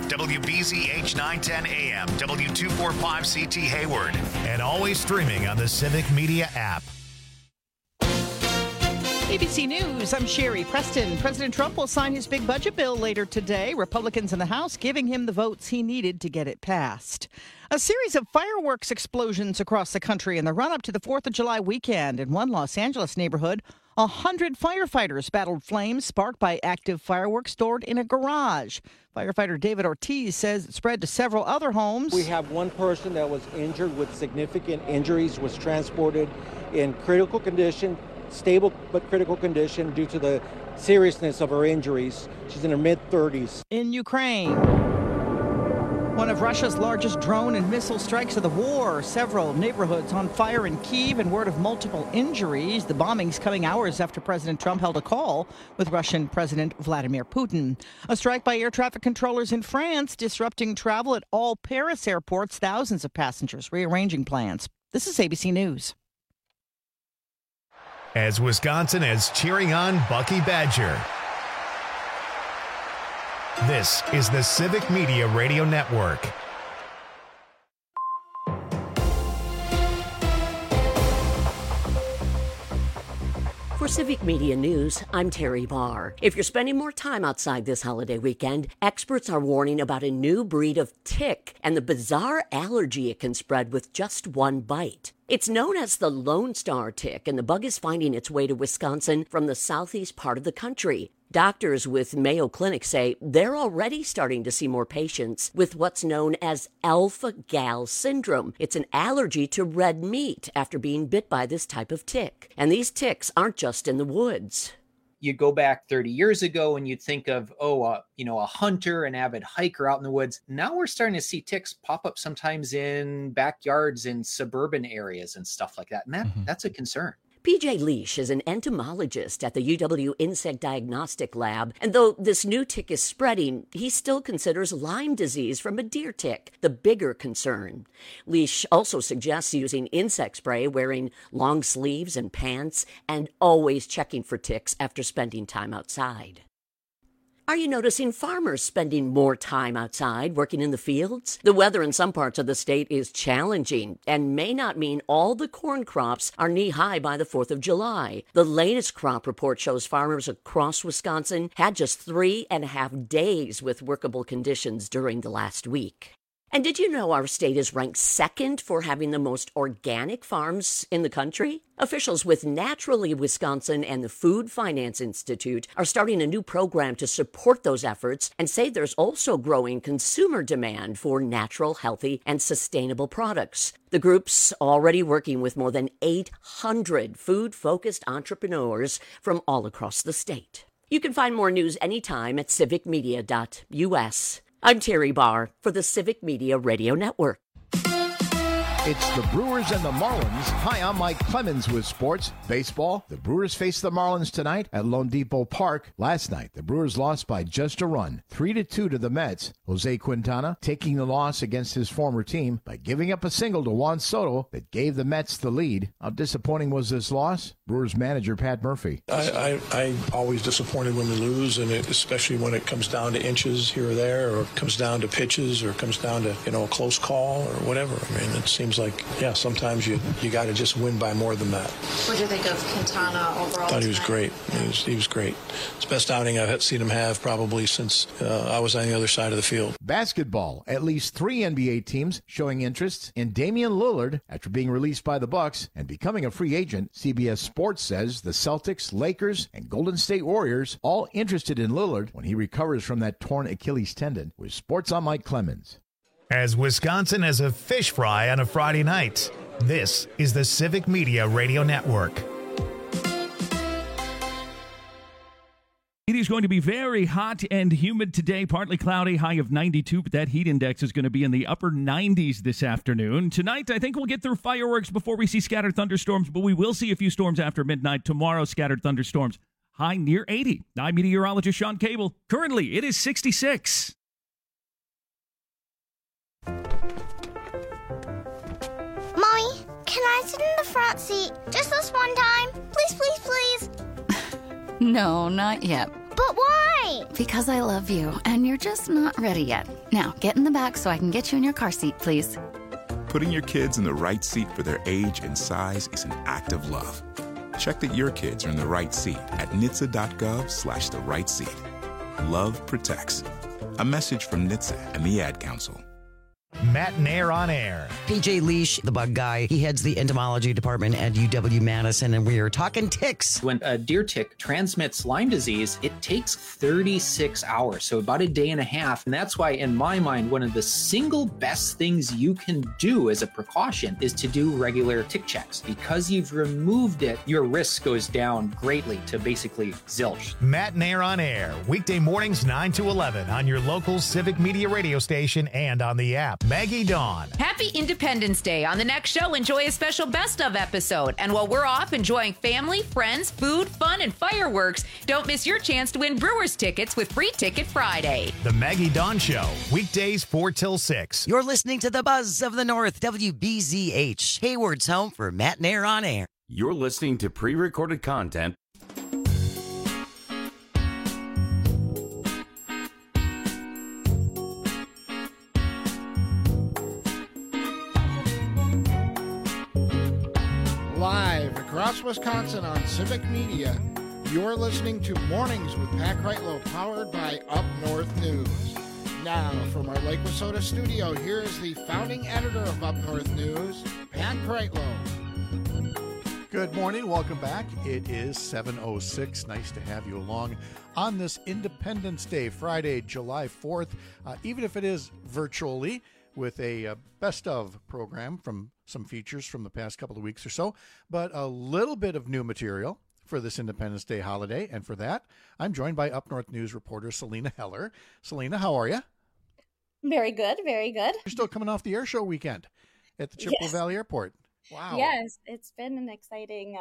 WBZH 910 AM, W245CT Hayward, and always streaming on the Civic Media app. ABC News, I'm Sherry Preston. President Trump will sign his big budget bill later today. Republicans in the House giving him the votes he needed to get it passed. A series of fireworks explosions across the country in the run-up to the 4th of July weekend. In one Los Angeles neighborhood, 100 firefighters battled flames sparked by active fireworks stored in a garage. Firefighter David Ortiz says it spread to several other homes. We have one person that was injured with significant injuries, was transported in critical condition, stable but critical condition due to the seriousness of her injuries. She's in her mid-30s. In Ukraine, one of Russia's largest drone and missile strikes of the war. Several neighborhoods on fire in Kyiv and word of multiple injuries. The bombings coming hours after President Trump held a call with Russian President Vladimir Putin. A strike by air traffic controllers in France disrupting travel at all Paris airports. Thousands of passengers rearranging plans. This is ABC News. As Wisconsin is cheering on Bucky Badger. This is the Civic Media Radio Network. For Civic Media News, I'm Terry Barr. If you're spending more time outside this holiday weekend, experts are warning about a new breed of tick and the bizarre allergy it can spread with just one bite. It's known as the Lone Star tick, and the bug is finding its way to Wisconsin from the southeast part of the country. Doctors with Mayo Clinic say they're already starting to see more patients with what's known as alpha-gal syndrome. It's an allergy to red meat after being bit by this type of tick. And these ticks aren't just in the woods. You go back 30 years ago and you'd think of, a hunter, an avid hiker out in the woods. Now we're starting to see ticks pop up sometimes in backyards in suburban areas and stuff like that. And that's a concern. PJ Leash is an entomologist at the UW Insect Diagnostic Lab, and though this new tick is spreading, he still considers Lyme disease from a deer tick the bigger concern. Leash also suggests using insect spray, wearing long sleeves and pants, and always checking for ticks after spending time outside. Are you noticing farmers spending more time outside working in the fields? The weather in some parts of the state is challenging and may not mean all the corn crops are knee-high by the 4th of July. The latest crop report shows farmers across Wisconsin had just 3.5 days with workable conditions during the last week. And did you know our state is ranked second for having the most organic farms in the country? Officials with Naturally Wisconsin and the Food Finance Institute are starting a new program to support those efforts and say there's also growing consumer demand for natural, healthy, and sustainable products. The group's already working with more than 800 food-focused entrepreneurs from all across the state. You can find more news anytime at civicmedia.us. I'm Terry Barr for the Civic Media Radio Network. It's the Brewers and the Marlins. Hi, I'm Mike Clemens with sports. Baseball, the Brewers face the Marlins tonight at Lone Depot Park. Last night, the Brewers lost by just a run, 3-2 to the Mets. Jose Quintana taking the loss against his former team by giving up a single to Juan Soto that gave the Mets the lead. How disappointing was this loss? Brewers manager Pat Murphy. I always disappointed when we lose, and especially when it comes down to inches here or there, or it comes down to pitches, or it comes down to a close call or whatever. I mean, it seems like, sometimes you got to just win by more than that. What do you think of Quintana overall? I thought he was great. He was great. It's the best outing I've seen him have probably since I was on the other side of the field. Basketball, at least 3 NBA teams showing interest in Damian Lillard after being released by the Bucks and becoming a free agent. CBS Sports says the Celtics, Lakers, and Golden State Warriors all interested in Lillard when he recovers from that torn Achilles tendon. With Sports, I'm Mike Clemens. As Wisconsin has a fish fry on a Friday night, this is the Civic Media Radio Network. It is going to be very hot and humid today, partly cloudy, high of 92, but that heat index is going to be in the upper 90s this afternoon. Tonight, I think we'll get through fireworks before we see scattered thunderstorms, but we will see a few storms after midnight. Tomorrow, scattered thunderstorms, high near 80. I'm meteorologist Sean Cable. Currently, it is 66. Mommy, can I sit in the front seat just this one time? Please, please, please. No, not yet. But why? Why? Because I love you, and you're just not ready yet. Now, get in the back so I can get you in your car seat, please. Putting your kids in the right seat for their age and size is an act of love. Check that your kids are in the right seat at NHTSA.gov/the right seat. Love protects. A message from NHTSA and the Ad Council. Matt Nair on air. PJ Leash, the bug guy, he heads the entomology department at UW-Madison, and we are talking ticks. When a deer tick transmits Lyme disease, it takes 36 hours, so about a day and a half. And that's why, in my mind, one of the single best things you can do as a precaution is to do regular tick checks. Because you've removed it, your risk goes down greatly to basically zilch. Matt Nair on air, weekday mornings 9 to 11 on your local Civic Media radio station and on the app. Maggie Dawn. Happy Independence Day. On the next show, enjoy a special best of episode. And while we're off enjoying family, friends, food, fun, and fireworks, don't miss your chance to win Brewers tickets with Free Ticket Friday. The Maggie Dawn Show, weekdays 4 till 6. You're listening to the Buzz of the North, WBZH, Hayward's home for Matt Nair on air. You're listening to pre-recorded content. Live across Wisconsin on Civic Media, you're listening to Mornings with Pat Kreitlow, powered by Up North News. Now, from our Lake Wissota studio, here is the founding editor of Up North News, Pat Kreitlow. Good morning. Welcome back. It is 7:06. Nice to have you along on this Independence Day, Friday, July 4th, even if it is virtually, with a best of program from some features from the past couple of weeks or so, but a little bit of new material for this Independence Day holiday. And for that, I'm joined by Up North News reporter Selena Heller. Selena, how are you? Very good, very good. You're still coming off the air show weekend at the Chippewa Valley Airport. Wow. Yes, it's been an exciting,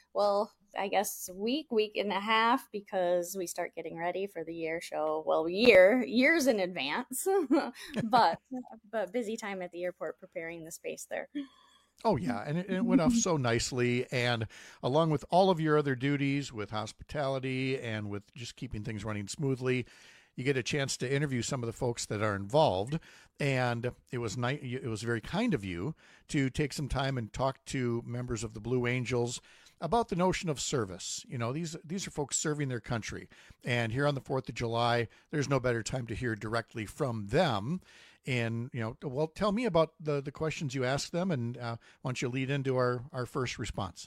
I guess week and a half, because we start getting ready for the air show. Well, years in advance, but busy time at the airport preparing the space there. Oh, yeah, and it went off so nicely, and along with all of your other duties with hospitality and with just keeping things running smoothly, you get a chance to interview some of the folks that are involved, and it was it was very kind of you to take some time and talk to members of the Blue Angels about the notion of service. You know, these are folks serving their country, and here on the 4th of July, there's no better time to hear directly from them. And, well, tell me about the questions you asked them, and why don't you lead into our first response?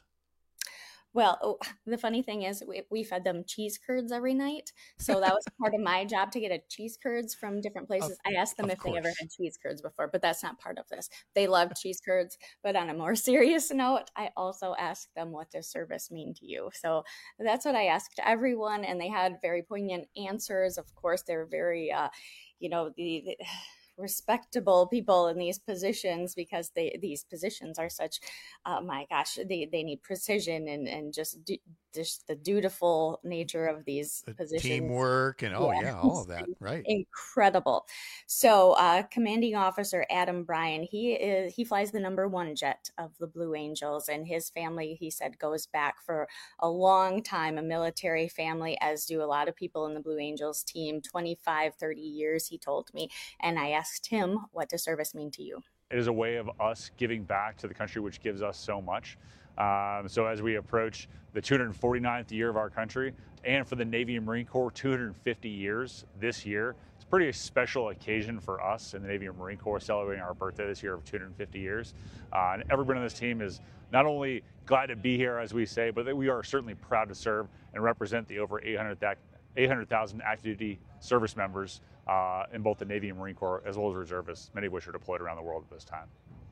Well, the funny thing is we fed them cheese curds every night. So that was part of my job, to get a cheese curds from different places. I asked them if they ever had cheese curds before, but that's not part of this. They loved cheese curds. But on a more serious note, I also asked them, what does service mean to you? So that's what I asked everyone. And they had very poignant answers. Of course, they're very, the respectable people in these positions, because these positions are such, they need precision and just the dutiful nature of these positions. Teamwork and all of that, right? Incredible. So Commanding Officer Adam Bryan, he flies the number 1 jet of the Blue Angels, and his family, he said, goes back for a long time, a military family, as do a lot of people in the Blue Angels team, 25, 30 years, he told me. And I asked him, what does service mean to you? It is a way of us giving back to the country, which gives us so much. So as we approach the 249th year of our country, and for the Navy and Marine Corps, 250 years this year, it's a pretty special occasion for us in the Navy and Marine Corps, celebrating our birthday this year of 250 years. And everyone on this team is not only glad to be here, as we say, but we are certainly proud to serve and represent the over 800,000 active duty service members in both the Navy and Marine Corps, as well as reservists, many of which are deployed around the world at this time.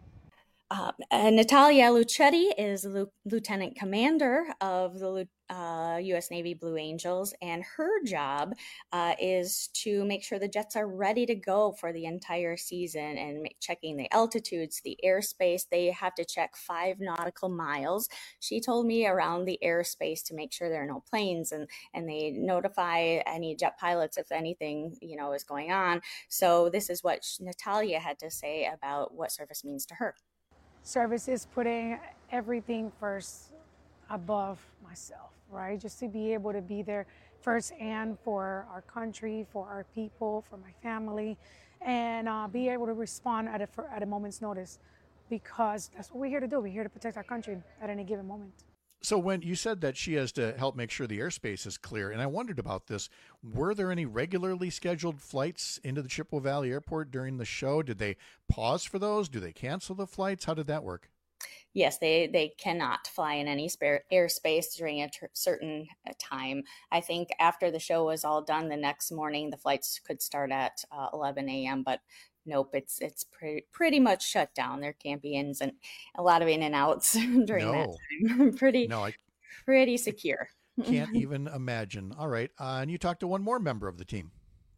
Natalia Lucetti is Lieutenant Commander of the U.S. Navy Blue Angels, and her job is to make sure the jets are ready to go for the entire season, and checking the altitudes, the airspace. They have to check 5 nautical miles, she told me, around the airspace to make sure there are no planes, and they notify any jet pilots if anything, is going on. So this is what Natalia had to say about what service means to her. Service is putting everything first above myself, right? Just to be able to be there firsthand for our country, for our people, for my family, and be able to respond at a moment's notice, because that's what we're here to do. We're here to protect our country at any given moment. So when you said that she has to help make sure the airspace is clear, and I wondered about this, were there any regularly scheduled flights into the Chippewa Valley Airport during the show? Did they pause for those? Do they cancel the flights? How did that work? Yes, they cannot fly in any spare airspace during a certain time. I think after the show was all done, the next morning the flights could start at 11 a.m., but nope, it's pretty much shut down. There can't be a lot of in and outs during that time. Pretty secure. Can't even imagine. All right. And you talked to one more member of the team.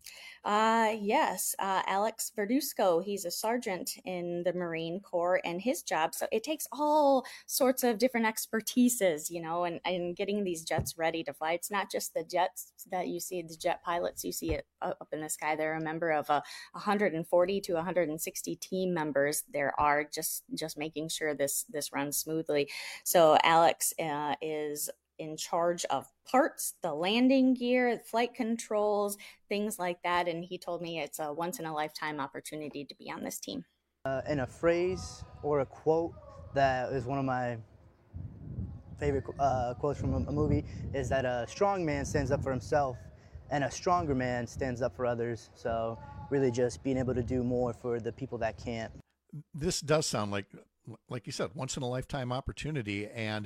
Yes, Alex Verduzco. He's a sergeant in the Marine Corps, and his job, so it takes all sorts of different expertises, and getting these jets ready to fly. It's not just the jets that you see, the jet pilots you see it up in the sky. They're a member of 140 to 160 team members. There are just making sure this runs smoothly. So Alex is in charge of parts, the landing gear, flight controls, things like that. And he told me it's a once-in-a-lifetime opportunity to be on this team. And a phrase or a quote that is one of my favorite quotes from a movie is that a strong man stands up for himself and a stronger man stands up for others. So really just being able to do more for the people that can't. This does sound like you said, once-in-a-lifetime opportunity. And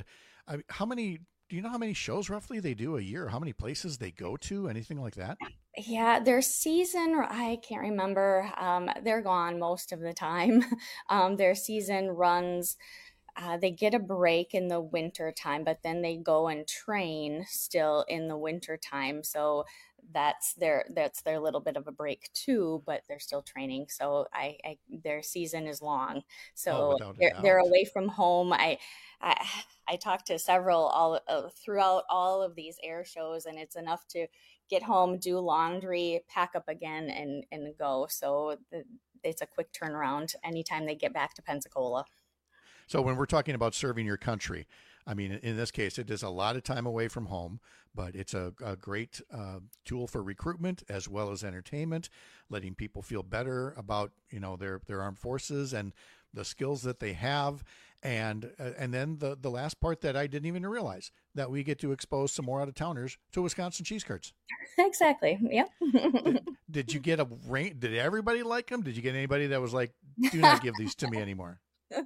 do you know how many shows roughly they do a year? How many places they go to? Anything like that? Yeah, their season, I can't remember. They're gone most of the time. Their season runs, they get a break in the winter time, but then they go and train still in the winter time. So that's their little bit of a break too, but they're still training. So their season is long. So they're away from home. I talked to several throughout all of these air shows, and it's enough to get home, do laundry, pack up again, and go. So it's a quick turnaround anytime they get back to Pensacola. So when we're talking about serving your country, I mean, in this case, it is a lot of time away from home, but it's a great tool for recruitment as well as entertainment, letting people feel better about, their armed forces and the skills that they have. And then the last part that I didn't even realize, that we get to expose some more out-of-towners to Wisconsin cheese curds. Exactly. Yep. Did you get did everybody like them? Did you get anybody that was like, do not give these to me anymore?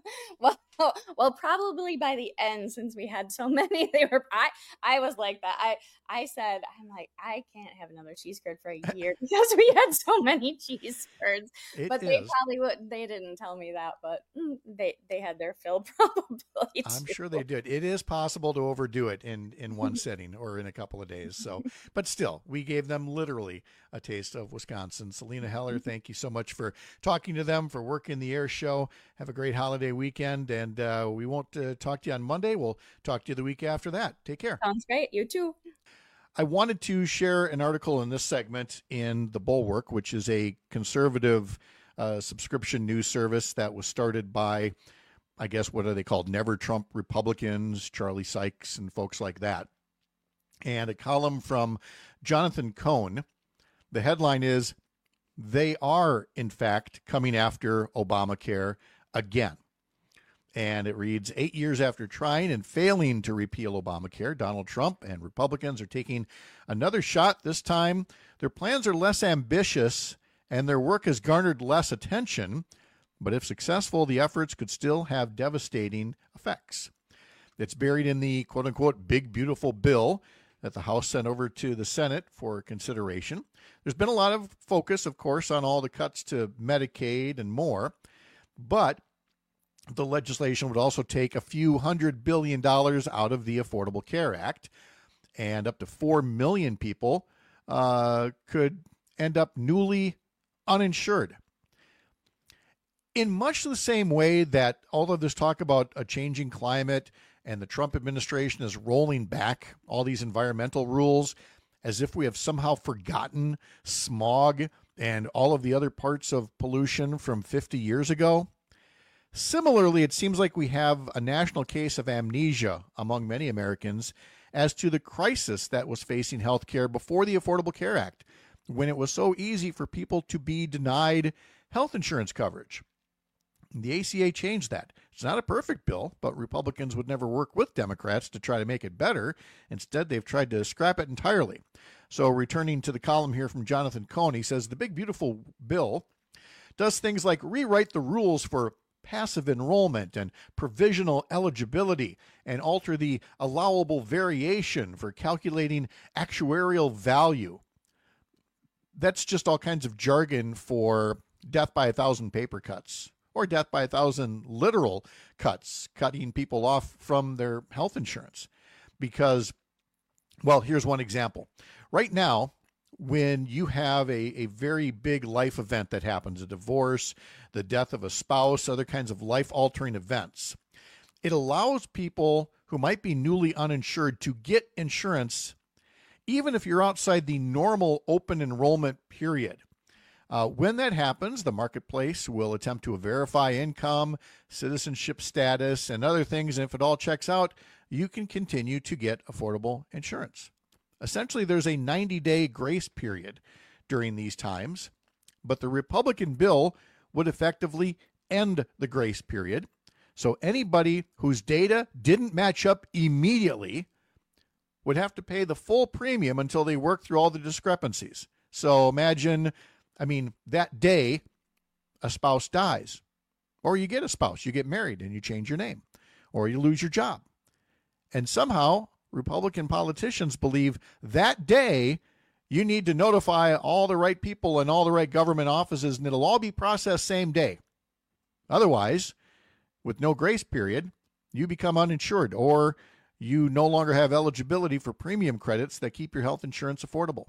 Well, probably by the end, since we had so many, I was like that. I said, I can't have another cheese curd for a year because we had so many cheese curds. But they didn't tell me that, but they had their fill probably. I'm sure they did. It is possible to overdo it in one setting or in a couple of days. So, but still, we gave them literally a taste of Wisconsin. Selena Heller, thank you so much for talking to them, for working the air show. Have a great holiday weekend, and we won't talk to you on Monday. We'll talk to you the week after that. Take care. Sounds great. You too. I wanted to share an article in this segment in The Bulwark, which is a conservative subscription news service that was started by, I guess, what are they called? Never Trump Republicans, Charlie Sykes, and folks like that. And a column from Jonathan Cohn. The headline is, "They are, in fact, coming after Obamacare again." And it reads, 8 years after trying and failing to repeal Obamacare, Donald Trump and Republicans are taking another shot. This time, their plans are less ambitious and their work has garnered less attention. But if successful, the efforts could still have devastating effects. It's buried in the quote-unquote big, beautiful bill that the House sent over to the Senate for consideration. There's been a lot of focus, of course, on all the cuts to Medicaid and more. But the legislation would also take a few $100 billion out of the Affordable Care Act, and up to 4 million people could end up newly uninsured. In much the same way that all of this talk about a changing climate and the Trump administration is rolling back all these environmental rules as if we have somehow forgotten smog and all of the other parts of pollution from 50 years ago, similarly, it seems like we have a national case of amnesia among many Americans as to the crisis that was facing healthcare before the Affordable Care Act, when it was so easy for people to be denied health insurance coverage. The ACA changed that. It's not a perfect bill, but Republicans would never work with Democrats to try to make it better. Instead, they've tried to scrap it entirely. So returning to the column here from Jonathan Cohn, he says the big, beautiful bill does things like rewrite the rules for passive enrollment and provisional eligibility and alter the allowable variation for calculating actuarial value. That's just all kinds of jargon for death by 1,000 paper cuts or death by 1,000 literal cuts, cutting people off from their health insurance. Because, well, here's one example. Right now, when you have a very big life event that happens, a divorce, the death of a spouse, other kinds of life-altering events, it allows people who might be newly uninsured to get insurance even if you're outside the normal open enrollment period. When that happens, the marketplace will attempt to verify income, citizenship status, and other things. And if it all checks out, you can continue to get affordable insurance. Essentially, there's a 90-day grace period during these times, but the Republican bill would effectively end the grace period. So anybody whose data didn't match up immediately would have to pay the full premium until they work through all the discrepancies. So imagine, that day a spouse dies, or you get a spouse, you get married and you change your name, or you lose your job. And somehow Republican politicians believe that day you need to notify all the right people in all the right government offices, and it'll all be processed same day. Otherwise, with no grace period, you become uninsured, or you no longer have eligibility for premium credits that keep your health insurance affordable.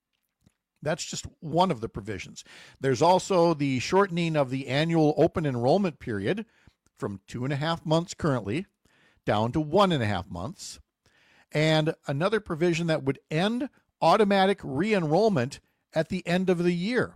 That's just one of the provisions. There's also the shortening of the annual open enrollment period from 2.5 months currently down to 1.5 months. And another provision that would end automatic re-enrollment at the end of the year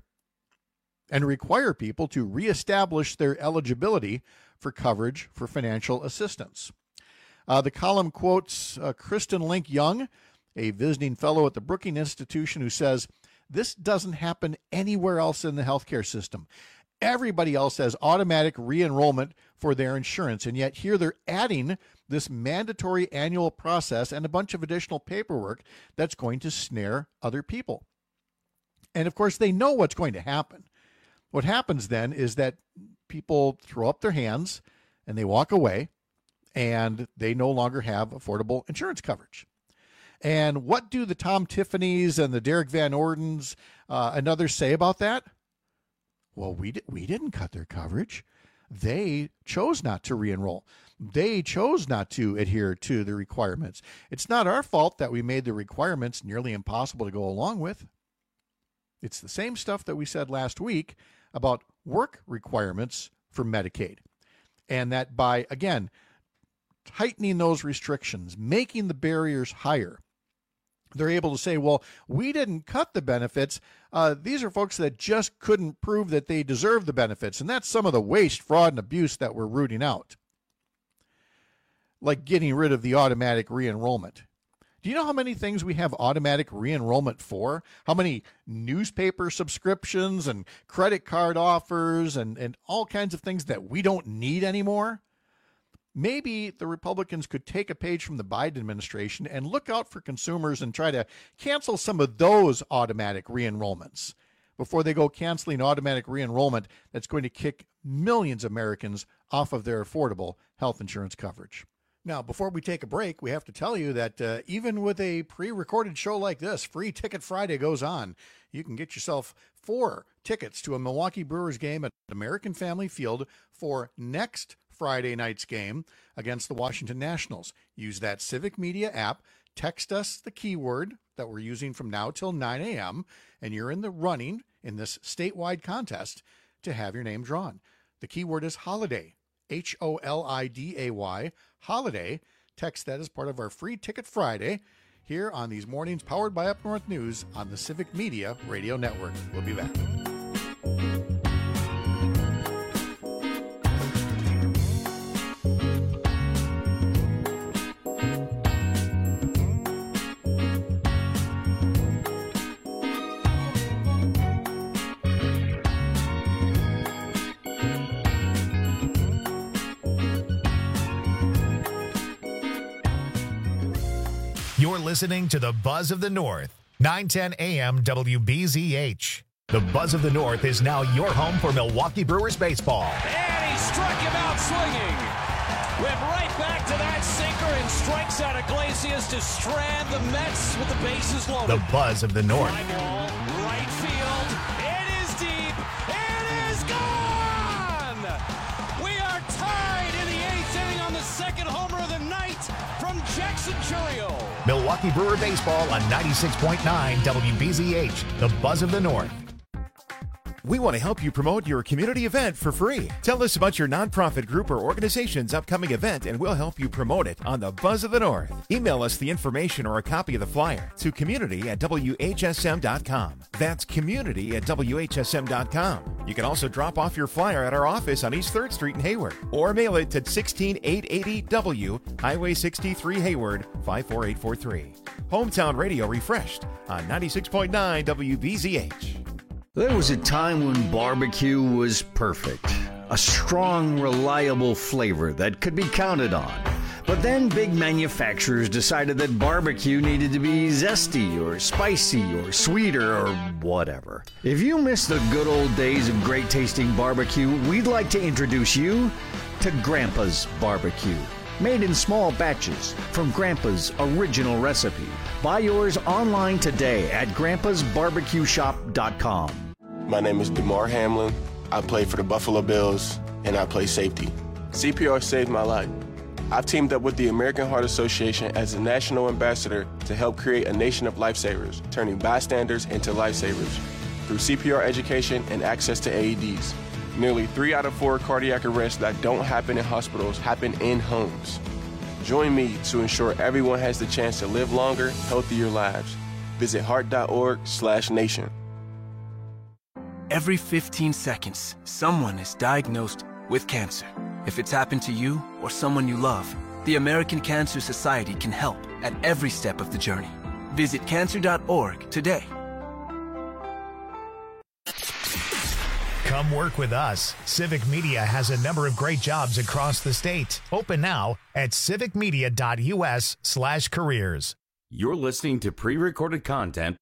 and require people to reestablish their eligibility for coverage for financial assistance. The column quotes Kristen Link Young, a visiting fellow at the Brookings Institution, who says, "This doesn't happen anywhere else in the healthcare system. Everybody else has automatic re-enrollment for their insurance, and yet here they're adding this mandatory annual process and a bunch of additional paperwork that's going to snare other people." And of course, they know what's going to happen. What happens then is that people throw up their hands and they walk away, and they no longer have affordable insurance coverage. And what do the Tom Tiffanys and the Derek Van Ordens and others say about that? Well, we didn't cut their coverage. They chose not to re-enroll. They chose not to adhere to the requirements. It's not our fault that we made the requirements nearly impossible to go along with. It's the same stuff that we said last week about work requirements for Medicaid. And that by, again, tightening those restrictions, making the barriers higher, they're able to say, well, we didn't cut the benefits. These are folks that just couldn't prove that they deserve the benefits. And that's some of the waste, fraud, and abuse that we're rooting out. Like getting rid of the automatic re-enrollment. Do you know how many things we have automatic re-enrollment for? How many newspaper subscriptions and credit card offers and all kinds of things that we don't need anymore? Maybe the Republicans could take a page from the Biden administration and look out for consumers and try to cancel some of those automatic re-enrollments before they go canceling automatic re-enrollment that's going to kick millions of Americans off of their affordable health insurance coverage. Now, before we take a break, we have to tell you that even with a pre-recorded show like this, Free Ticket Friday goes on. You can get yourself 4 tickets to a Milwaukee Brewers game at American Family Field for next Friday night's game against the Washington Nationals. Use that Civic Media app, text us the keyword that we're using from now till 9 a.m., and you're in the running in this statewide contest to have your name drawn. The keyword is holiday, HOLIDAY, holiday. Text that as part of our Free Ticket Friday here on these mornings powered by Up North News on the Civic Media Radio Network. We'll be back. You're listening to the Buzz of the North, 910 AM WBZH. The Buzz of the North is now your home for Milwaukee Brewers baseball. And he struck him out swinging. Went right back to that sinker and strikes out Iglesias to strand the Mets with the bases loaded. The Buzz of the North. Fly ball, right field. It is deep. It is gone. We are tied in the 8th inning on the second homer of the night from Jackson Churio. Milwaukee Brewer baseball on 96.9 WBZH. The Buzz of the North. We want to help you promote your community event for free. Tell us about your nonprofit group or organization's upcoming event and we'll help you promote it on the Buzz of the North. Email us the information or a copy of the flyer to community@WHSM.com. That's community@WHSM.com. You can also drop off your flyer at our office on East 3rd Street in Hayward or mail it to 16880 W, Highway 63 Hayward, 54843. Hometown Radio refreshed on 96.9 WBZH. There was a time when barbecue was perfect. A strong, reliable flavor that could be counted on. But then big manufacturers decided that barbecue needed to be zesty or spicy or sweeter or whatever. If you miss the good old days of great tasting barbecue, we'd like to introduce you to Grandpa's Barbecue. Made in small batches from Grandpa's original recipe. Buy yours online today at grandpasbarbecueshop.com. My name is DeMar Hamlin. I play for the Buffalo Bills, and I play safety. CPR saved my life. I've teamed up with the American Heart Association as a national ambassador to help create a nation of lifesavers, turning bystanders into lifesavers. Through CPR education and access to AEDs, nearly 3 out of 4 cardiac arrests that don't happen in hospitals happen in homes. Join me to ensure everyone has the chance to live longer, healthier lives. Visit heart.org/nation. Every 15 seconds, someone is diagnosed with cancer. If it's happened to you or someone you love, the American Cancer Society can help at every step of the journey. Visit cancer.org today. Come work with us. Civic Media has a number of great jobs across the state. Open now at civicmedia.us/careers. You're listening to pre-recorded content.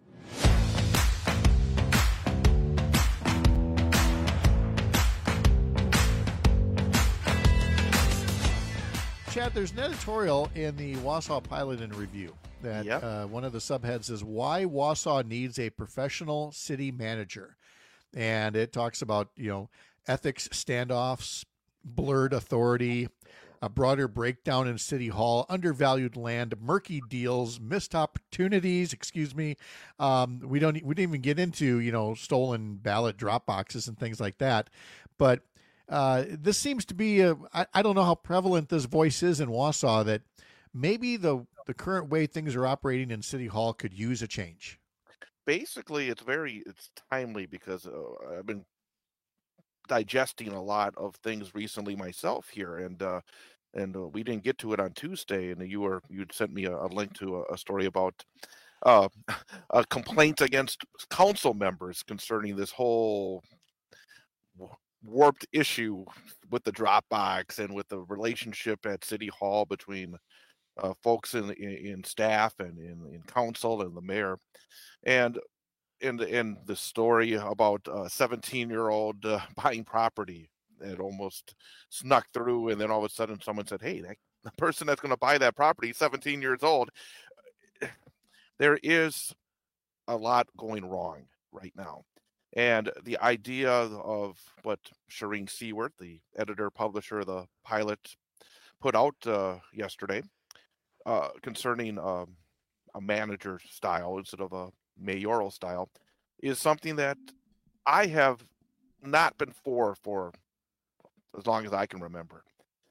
Chad, there's an editorial in the Wausau Pilot and Review that one of the subheads is Why Wausau Needs a Professional City Manager. And it talks about, ethics standoffs, blurred authority, a broader breakdown in City Hall, undervalued land, murky deals, missed opportunities. We didn't even get into, stolen ballot drop boxes and things like that. But this seems to be I don't know how prevalent this voice is in Wausau that maybe the current way things are operating in City Hall could use a change. Basically, it's timely because I've been digesting a lot of things recently myself here, and we didn't get to it on Tuesday, and you'd sent me a link to a story about a complaint against council members concerning this whole warped issue with the Dropbox and with the relationship at City Hall between folks in staff and in council and the mayor, and the story about a 17-year-old buying property that almost snuck through, and then all of a sudden someone said, "Hey, the person that's going to buy that property is 17 years old." There is a lot going wrong right now. And the idea of what Shireen Seward, the editor-publisher of the Pilot, put out yesterday concerning a manager style instead of a mayoral style is something that I have not been for as long as I can remember.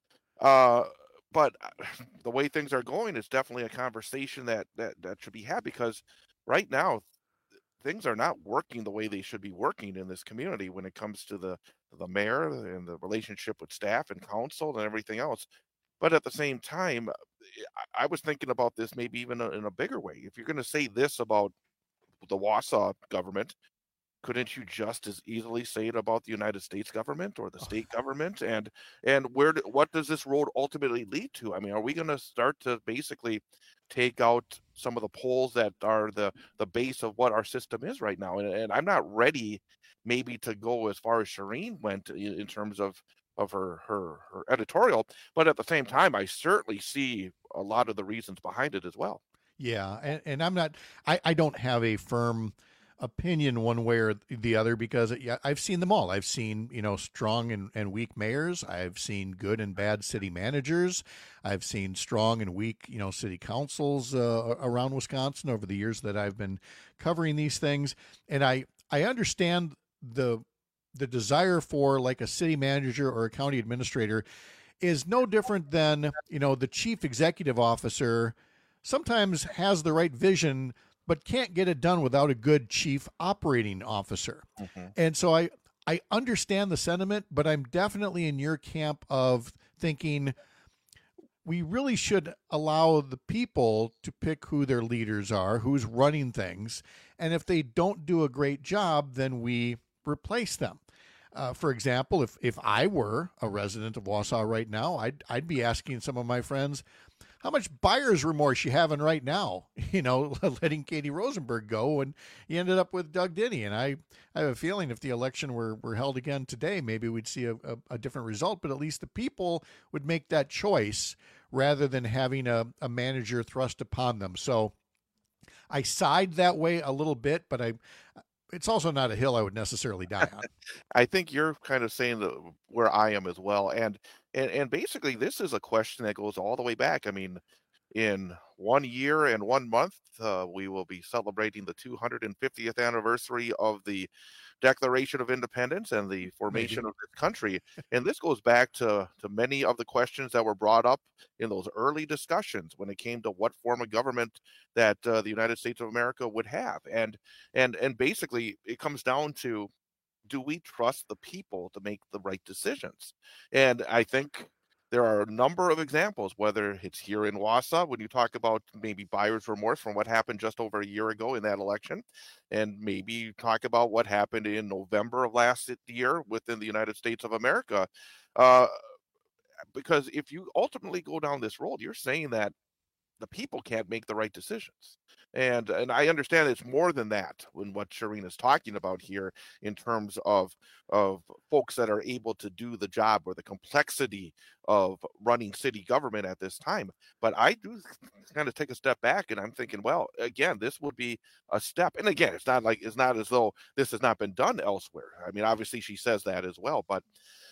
But the way things are going is definitely a conversation that should be had, because right now things are not working the way they should be working in this community when it comes to the mayor and the relationship with staff and council and everything else. But at the same time, I was thinking about this maybe even in a bigger way. If you're going to say this about the Wausau government, couldn't you just as easily say it about the United States government or the state government? And what does this road ultimately lead to? I mean, are we going to start to basically take out some of the poles that are the base of what our system is right now? And I'm not ready maybe to go as far as Shireen went in terms of her editorial, but at the same time, I certainly see a lot of the reasons behind it as well. Yeah, and I'm not, I don't have a firm opinion one way or the other, because I've seen them all. I've seen, strong and weak mayors. I've seen good and bad city managers. I've seen strong and weak, city councils around Wisconsin over the years that I've been covering these things. And I understand the desire for like a city manager or a county administrator is no different than, the chief executive officer sometimes has the right vision, but can't get it done without a good chief operating officer. Mm-hmm. And so I understand the sentiment, but I'm definitely in your camp of thinking we really should allow the people to pick who their leaders are, who's running things. And if they don't do a great job, then we replace them. For example, if I were a resident of Wausau right now, I'd be asking some of my friends, how much buyer's remorse you having right now, letting Katie Rosenberg go, and you ended up with Doug Denny. And I have a feeling if the election were held again today, maybe we'd see a different result, but at least the people would make that choice rather than having a manager thrust upon them. So I side that way a little bit, but it's also not a hill I would necessarily die on. I think you're kind of saying where I am as well. And basically, this is a question that goes all the way back. I mean, in 1 year and 1 month, we will be celebrating the 250th anniversary of the Declaration of Independence and the formation of this country. And this goes back to many of the questions that were brought up in those early discussions when it came to what form of government that the United States of America would have. And basically, it comes down to, do we trust the people to make the right decisions? And I think there are a number of examples, whether it's here in Wausau, when you talk about maybe buyer's remorse from what happened just over a year ago in that election, and maybe talk about what happened in November of last year within the United States of America. Because if you ultimately go down this road, you're saying that the people can't make the right decisions. And I understand it's more than that when what Shireen is talking about here in terms of folks that are able to do the job or the complexity of running city government at this time. But I do kind of take a step back and I'm thinking, well, again, this would be a step. And again, it's not as though this has not been done elsewhere. I mean, obviously she says that as well, but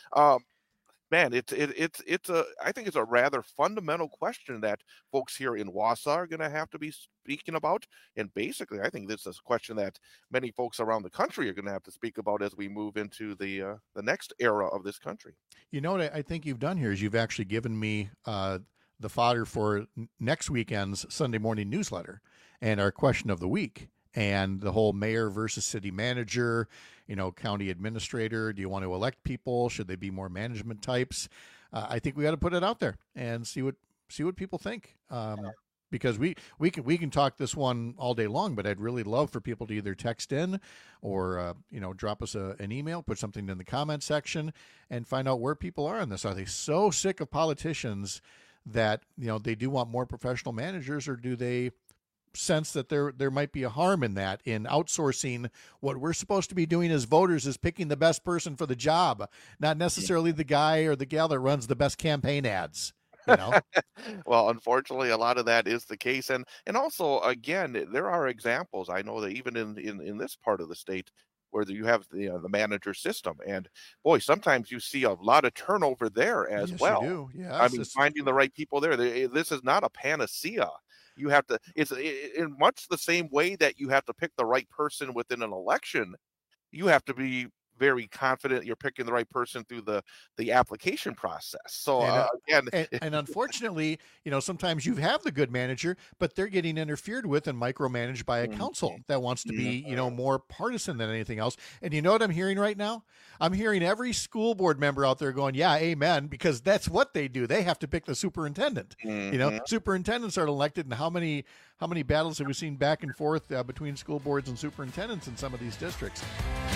man, I think it's a rather fundamental question that folks here in Wausau are going to have to be speaking about. And basically, I think this is a question that many folks around the country are going to have to speak about as we move into the next era of this country. You know what I think you've done here is you've actually given me the fodder for next weekend's Sunday morning newsletter and our question of the week. And the whole mayor versus city manager, county administrator. Do you want to elect people? Should they be more management types? I think we got to put it out there and see what people think. Because we can talk this one all day long, but I'd really love for people to either text in or drop us an email, put something in the comment section, and find out where people are on this. Are they so sick of politicians that they do want more professional managers, or do they sense that there might be a harm in that, in outsourcing what we're supposed to be doing as voters, is picking the best person for the job, not necessarily the guy or the gal that runs the best campaign ads. Well, unfortunately, a lot of that is the case. And also, again, there are examples. I know that even in this part of the state where you have the manager system, and boy, sometimes you see a lot of turnover there as well. You do. Yes, I mean, finding the right people there. This is not a panacea. You have to, it's in much the same way that you have to pick the right person within an election. You have to be very confident you're picking the right person through the application process. So and unfortunately, sometimes you have the good manager, but they're getting interfered with and micromanaged by a council that wants to be, more partisan than anything else. And you know what I'm hearing right now? I'm hearing every school board member out there going, yeah, amen, because that's what they do. They have to pick the superintendent. Superintendents are elected, and how many battles have we seen back and forth between school boards and superintendents in some of these districts?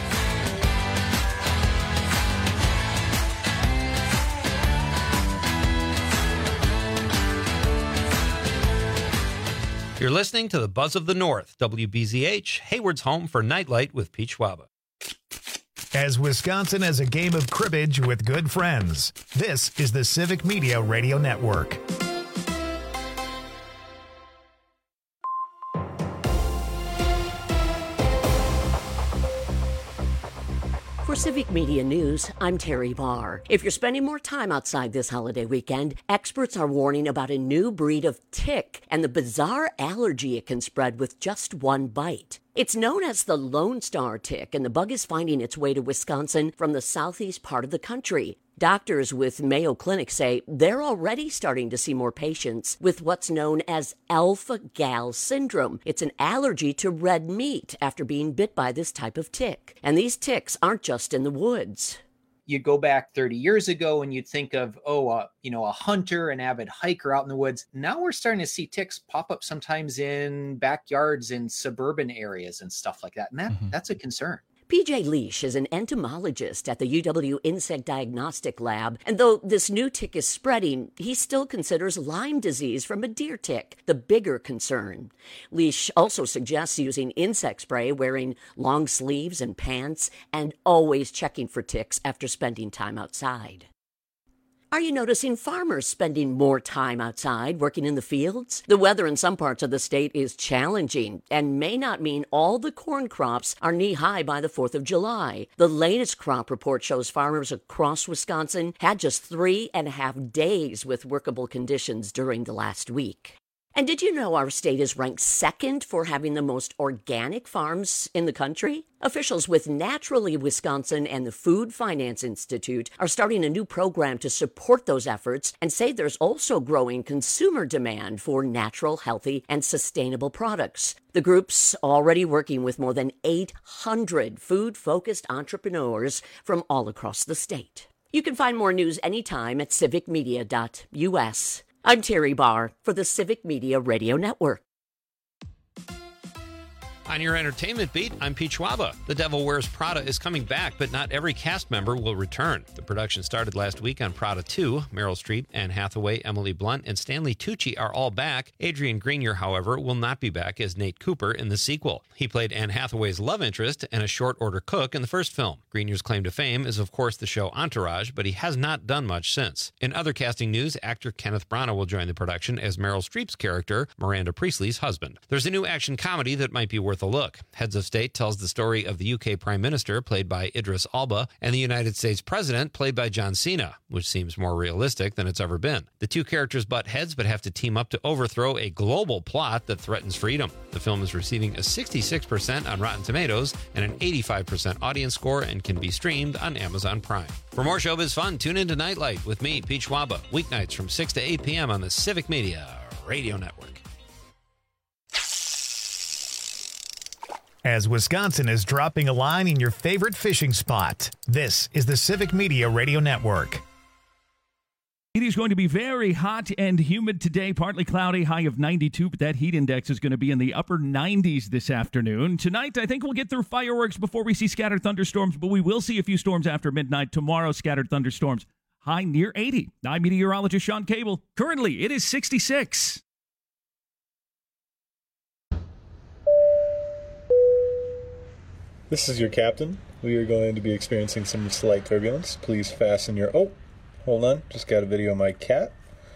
You're listening to the Buzz of the North, WBZH, Hayward's home for Nightlight with Pete Schwaba. As Wisconsin has a game of cribbage with good friends, this is the Civic Media Radio Network. For Civic Media News, I'm Terry Barr. If you're spending more time outside this holiday weekend, experts are warning about a new breed of tick and the bizarre allergy it can spread with just one bite. It's known as the Lone Star tick, and the bug is finding its way to Wisconsin from the southeast part of the country. Doctors with Mayo Clinic say they're already starting to see more patients with what's known as alpha-gal syndrome. It's an allergy to red meat after being bit by this type of tick. And these ticks aren't just in the woods. You go back 30 years ago and you'd think of, a hunter, an avid hiker out in the woods. Now we're starting to see ticks pop up sometimes in backyards in suburban areas and stuff like that. And that's a concern. PJ Leash is an entomologist at the UW Insect Diagnostic Lab, and though this new tick is spreading, he still considers Lyme disease from a deer tick the bigger concern. Leash also suggests using insect spray, wearing long sleeves and pants, and always checking for ticks after spending time outside. Are you noticing farmers spending more time outside working in the fields? The weather in some parts of the state is challenging and may not mean all the corn crops are knee-high by the 4th of July. The latest crop report shows farmers across Wisconsin had just 3.5 days with workable conditions during the last week. And did you know our state is ranked second for having the most organic farms in the country? Officials with Naturally Wisconsin and the Food Finance Institute are starting a new program to support those efforts and say there's also growing consumer demand for natural, healthy, and sustainable products. The group's already working with more than 800 food-focused entrepreneurs from all across the state. You can find more news anytime at civicmedia.us. I'm Terry Barr for the Civic Media Radio Network. On your entertainment beat, I'm Pete Schwaba. The Devil Wears Prada is coming back, but not every cast member will return. The production started last week on Prada 2. Meryl Streep, Anne Hathaway, Emily Blunt, and Stanley Tucci are all back. Adrian Grenier, however, will not be back as Nate Cooper in the sequel. He played Anne Hathaway's love interest and a short-order cook in the first film. Grenier's claim to fame is, of course, the show Entourage, but he has not done much since. In other casting news, actor Kenneth Branagh will join the production as Meryl Streep's character, Miranda Priestley's husband. There's a new action comedy that might be worth a look. Heads of State tells the story of the UK Prime Minister, played by Idris Elba, and the United States President, played by John Cena, which seems more realistic than it's ever been. The two characters butt heads but have to team up to overthrow a global plot that threatens freedom. The film is receiving a 66% on Rotten Tomatoes and an 85% audience score and can be streamed on Amazon Prime. For more showbiz fun, tune into Nightlight with me, Pete Schwaba, weeknights from 6 to 8 p.m. on the Civic Media Radio Network. As Wisconsin is dropping a line in your favorite fishing spot, this is the Civic Media Radio Network. It is going to be very hot and humid today, partly cloudy, high of 92, but that heat index is going to be in the upper 90s this afternoon. Tonight, I think we'll get through fireworks before we see scattered thunderstorms, but we will see a few storms after midnight. Tomorrow, scattered thunderstorms, high near 80. I'm meteorologist Sean Cable. Currently, it is 66. This is your captain. We are going to be experiencing some slight turbulence. Please fasten your... Oh, hold on. Just got a video of my cat.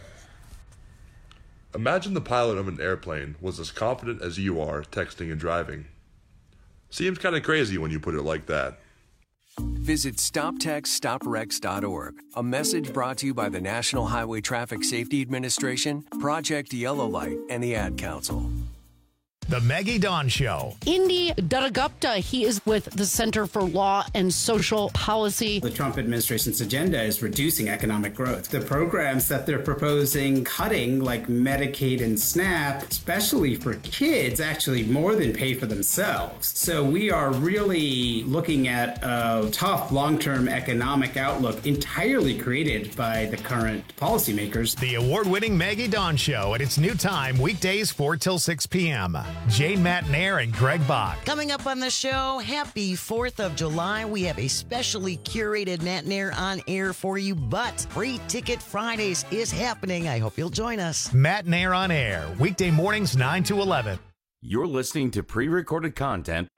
Imagine the pilot of an airplane was as confident as you are texting and driving. Seems kind of crazy when you put it like that. Visit StopTextsStopWrecks.org. A message brought to you by the National Highway Traffic Safety Administration, Project Yellow Light, and the Ad Council. The Maggie Dawn Show. Indy Dattagupta, he is with the Center for Law and Social Policy. The Trump administration's agenda is reducing economic growth. The programs that they're proposing cutting, like Medicaid and SNAP, especially for kids, actually more than pay for themselves. So we are really looking at a tough long-term economic outlook entirely created by the current policymakers. The award-winning Maggie Dawn Show at its new time, weekdays 4 till 6 p.m. Jane Matnair and Greg Bach. Coming up on the show, happy 4th of July. We have a specially curated Matnair on air for you, but Free Ticket Fridays is happening. I hope you'll join us. Matnair on air, weekday mornings 9 to 11. You're listening to pre-recorded content.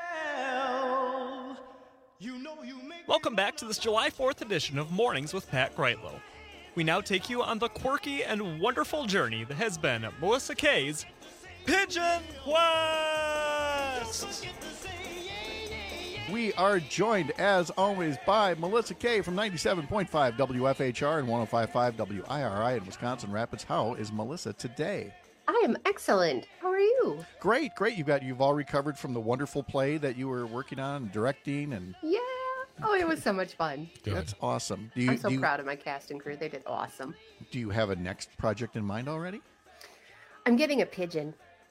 Welcome back to this July 4th edition of Mornings with Pat Greitlow. We now take you on the quirky and wonderful journey that has been Melissa Kay's Pigeon Quest! We are joined, as always, by Melissa Kay from 97.5 WFHR and 105.5 WIRI in Wisconsin Rapids. How is Melissa today? I am excellent. How are you? Great. You've all recovered from the wonderful play that you were working on, directing, and Yeah. Oh, it was so much fun. That's awesome. I'm so proud of my cast and crew. They did awesome. Do you have a next project in mind already? I'm getting a pigeon.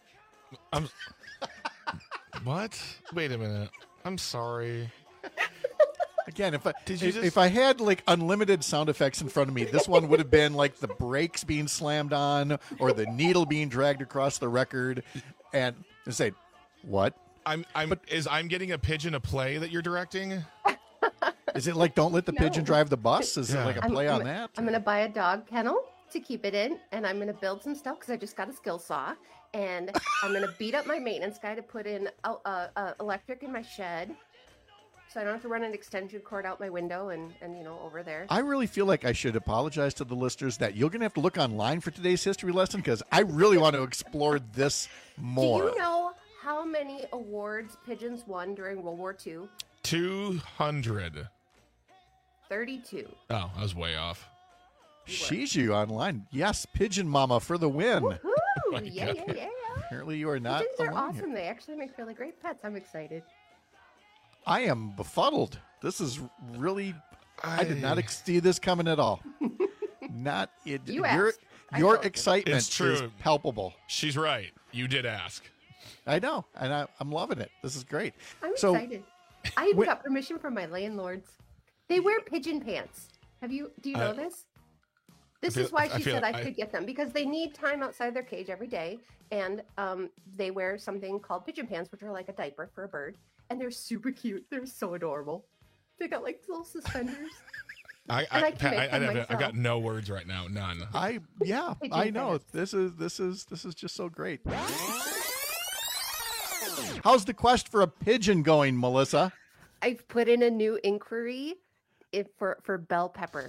What? Wait a minute. I'm sorry. Again, if I had like unlimited sound effects in front of me, this one would have been like the brakes being slammed on or the needle being dragged across the record, and say, "What?" I'm getting a pigeon a play that you're directing? Is it like Don't Let the Pigeon Drive the Bus? Is it like a play on that? I'm going to buy a dog kennel to keep it in, and I'm going to build some stuff because I just got a skill saw, and I'm going to beat up my maintenance guy to put in electric in my shed, so I don't have to run an extension cord out my window and over there. I really feel like I should apologize to the listeners that you're going to have to look online for today's history lesson because I really want to explore this more. Do you know how many awards pigeons won during World War II? 200. 32. Oh, I was way off. Shiju online. Yes, Pigeon Mama for the win. Woohoo! Yeah. Apparently you are not Pigeons are alone awesome. here. They actually make really great pets. I'm excited. I am befuddled. This is really... I did not see this coming at all. Not it. Your excitement is palpable. She's right. You did ask. I know, and I'm loving it. This is great. I'm excited. I even got permission from my landlords. They wear pigeon pants. Do you know this? This is why she said I could get them, because they need time outside their cage every day, and they wear something called pigeon pants, which are like a diaper for a bird, and they're super cute. They're so adorable. They got like little suspenders. I've got no words right now. None. I know. This is just so great. How's the quest for a pigeon going, Melissa? I've put in a new inquiry for bell pepper.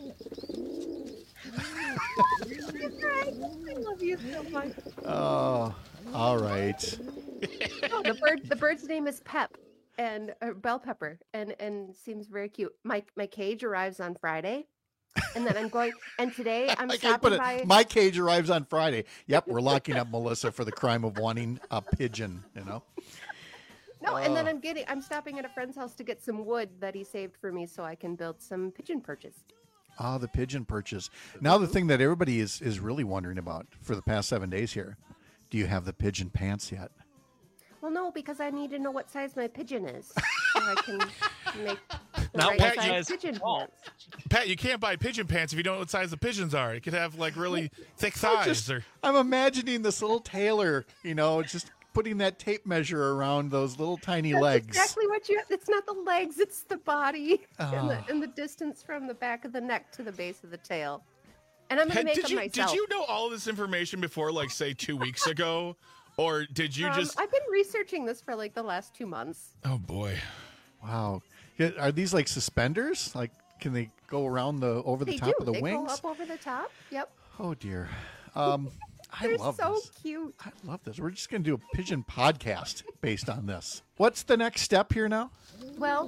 I love you so much. Oh, all right. No, the bird's name is Pep and bell pepper, and seems very cute. My cage arrives on Friday. And then I'm going, and today I'm stopping by. My cage arrives on Friday. Yep, we're locking up Melissa for the crime of wanting a pigeon, No, and then I'm stopping at a friend's house to get some wood that he saved for me so I can build some pigeon perches. Ah, the pigeon perches. Now the thing that everybody is really wondering about for the past 7 days here, do you have the pigeon pants yet? Well, no, because I need to know what size my pigeon is so I can make the Now, right Pat, size pigeon pants. Pat, you can't buy pigeon pants if you don't know what size the pigeons are. You could have like really thick thighs. I'm imagining this little tailor, just putting that tape measure around those little tiny legs. Exactly what you have. It's not the legs, it's the body and the distance from the back of the neck to the base of the tail. And I'm going to make them myself. Did you know all of this information before, like, say, 2 weeks ago? Or did you just... I've been researching this for, like, the last 2 months. Oh, boy. Wow. Are these, like, suspenders? Like, can they go around over the top of the wings? They go up over the top. Yep. Oh, dear. They're so cute. I love this. We're just going to do a pigeon podcast based on this. What's the next step here now? Well,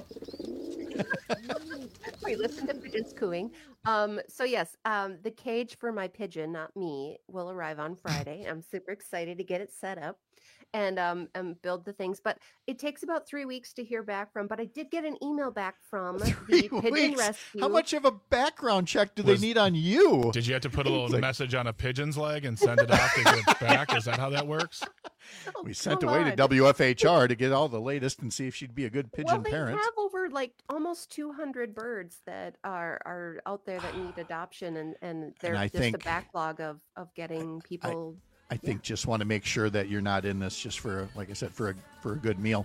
we listen to pigeons cooing. So yes, the cage for my pigeon, not me, will arrive on Friday. I'm super excited to get it set up and build the things. But it takes about 3 weeks to hear back from. But I did get an email back from the Pigeon Rescue. How much of a background check do they need on you? Did you have to put a little message on a pigeon's leg and send it off to get back? Is that how that works? We sent away to WFHR to get all the latest and see if she'd be a good pigeon parent. They have over like almost 200 birds that are out there that need adoption, and there's just a backlog of getting people I think just want to make sure that you're not in this just for, like I said, for a good meal.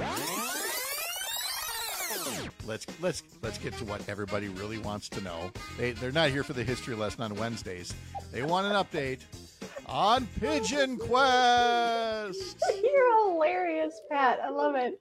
Let's get to what everybody really wants to know. They're not here for the history lesson on Wednesdays. They want an update on Pigeon Quest. You're hilarious, Pat. I love it.